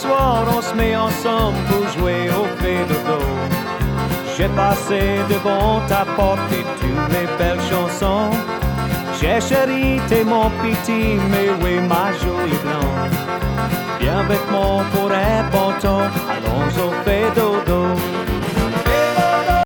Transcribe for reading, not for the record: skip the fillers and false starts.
soir, on se met ensemble pour jouer au fait de dos. J'ai passé devant ta porte et toutes les belles chansons. J'ai chéri, t'es mon petit, mais oui, ma jolie blonde. Viens avec moi pour un bon temps, allons au fait dodo.